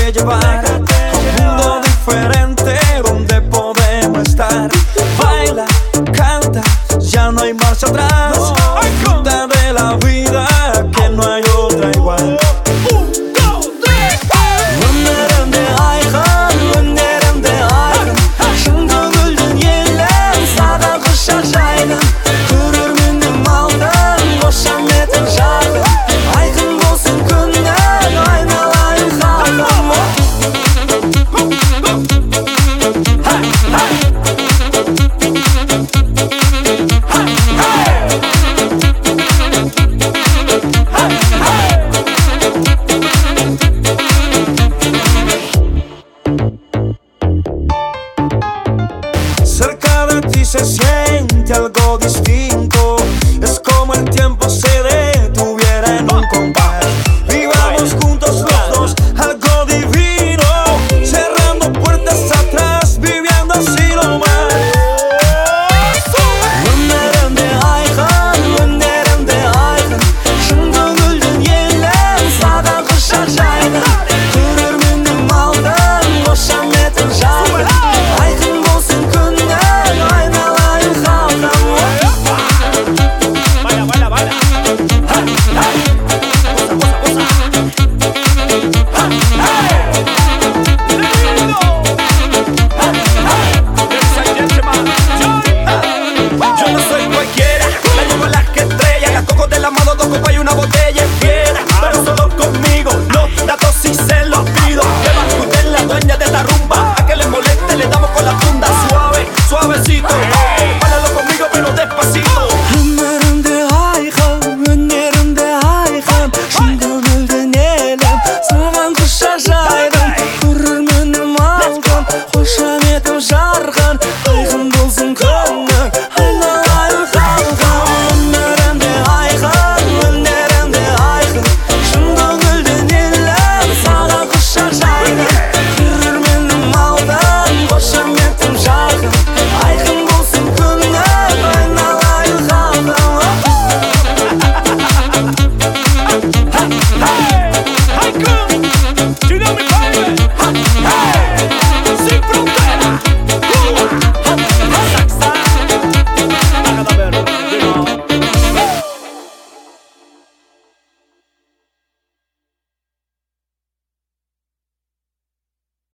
déjate llevar a un mundo diferente donde podemos estar. Baila, canta, ya no hay marcha atrás. Disfruta de la vida, que no hay otra igual. Cerca de ti se siente algo distinto. Es como el tiempo se detuviera en un compás. Vivamos juntos los dos algo divino, cerrando puertas atrás, viviendo así nomás. Önlerinde ayhan, önlerinde ayhan. Şunda güldün yellen, sağdan kuşar jaydan. Körürmünüm aldan, koşametim jardan. Aykın bolsun günler, aynalayın haldan. Baila, baila, baila. Ha, hey. Posa, posa, posa. Ha, hey. Lindo. Ha, hey. Ladies and gentlemen, yo no soy cualquiera, la llevo en las que estrella. Las coco de la mano, dos copas y una botella fiera. Pero solo conmigo, los datos sí se los pido. Que va, usted es la dueña de esta rumba. A que le moleste le damos con la funda. Suave, suavecito. Báilalo conmigo pero despacito. Önlerinde ayhan, önlerinde ayhan. Şunda güldün yellen, sağdan kuşar jaydan. Körürmünüm aldan, koşametim jargan. Aykın bolsun günler, aynalayın haldan. Önlerinde ayhan, önlerinde ayhan. Şunda güldün yellen, sağdan kuşar jaydan. Körürmünüm aldan, koşametim jargan. Aykın bolsun günler, aynalayın haldan. Hey, Haykın, you know me, baby. Hey.